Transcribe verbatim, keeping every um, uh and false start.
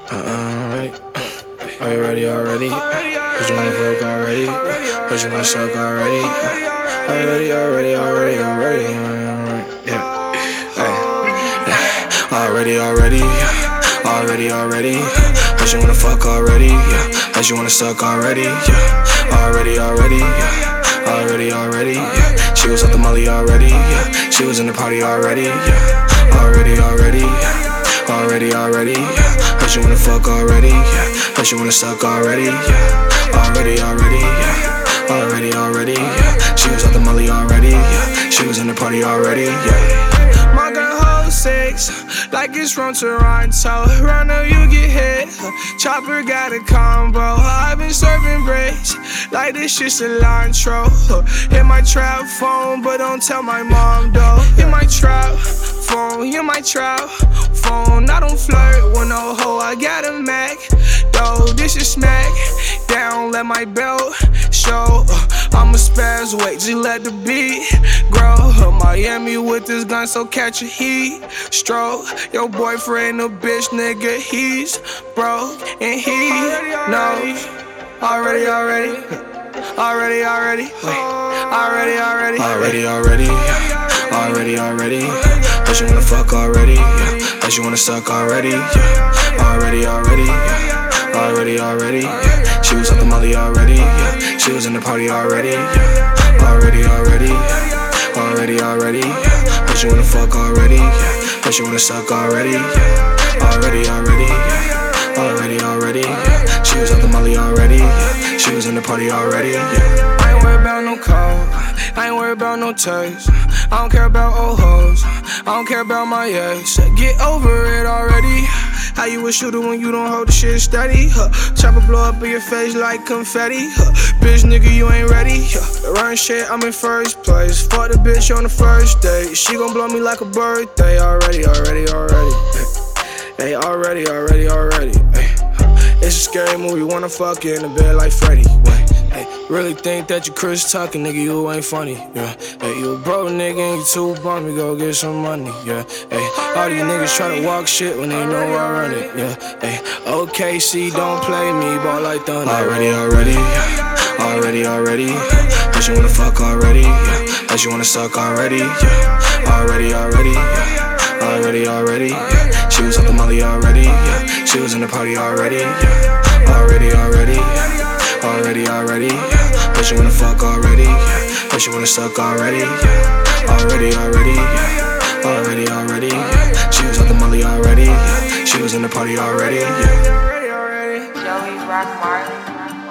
Alright. Are you ready already? Cause you wanna fuck already? Cause you wanna suck already? Are you ready already, already, already? Yeah. Hey. Already, already. Already, already. Cause you wanna fuck already? Yeah. Cause you wanna suck already? Yeah. Already, already. Already, already. Yeah. She was at the molly already. Yeah. She was in the party already. Yeah. Already, already. Already, already, yeah. Cause you wanna fuck already, yeah. Cause you wanna suck already, yeah. Already, already, yeah. Already, already, yeah. She was at the molly already, yeah. She was in the party already, yeah. My gun holds six, like it's from Toronto. Run up, you get hit. Chopper got a combo. I've been serving bricks, like this shit cilantro. Hit my trap phone, but don't tell my mom though. Hit my trap phone, hit my trap phone. I don't flirt with no hoe, I got a Mac. Though this is smack down, let my belt show. I'm a spaz, wait, just let the beat grow. Miami with this gun, so catch a heat stroke. Your boyfriend a bitch, nigga, he's broke and he knows. Already, already, already, already, wait, already, already, already, already, already, already. Cause you wanna fuck already, yeah. Cause you wanna suck already, yeah. Already, already, yeah. Already, already, yeah. She was at the molly already, yeah. She was in the party already, yeah. Already, already, yeah. Already, already, yeah. Cause you wanna fuck already, yeah. Cause you wanna suck already, yeah. Already, already, yeah. Already, already, yeah. She was at the molly already, yeah. She was in the party already, yeah. I ain't worried about no call, I ain't worried about no text. I don't care about old hoes, I don't care about my ex. Get over it already. How you a shooter when you don't hold the shit steady? Huh. Chopper blow up in your face like confetti. Huh. Bitch, nigga, you ain't ready. Huh. Run shit, I'm in first place. Fuck the bitch on the first date. She gon' blow me like a birthday. Already, already, already. Hey, already, already, already. Hey. It's a scary movie, wanna fuck you in the bed like Freddy. Wait, hey, really think that you Chris Tucker, nigga, you ain't funny, yeah. Hey, you a broke nigga and you too bummy, go get some money, yeah. Hey, all these niggas try to walk shit when they know I run it, yeah. Hey, O K C, don't play me, ball like thunder. Already, already, yeah. Already, already, yeah. Cause you wanna fuck already, yeah. Cause you wanna suck already, yeah. Already, already, yeah. Already, already, yeah. She was at the molly already, yeah. She was in the party already, yeah. Already, already, yeah. Already, already, yeah. Cause you wanna fuck already, yeah. Cause you wanna suck already, yeah. Already, already, yeah. Already, already, yeah. She was at the molly already, yeah. She was in the party already, yeah. Joey Rock Marley.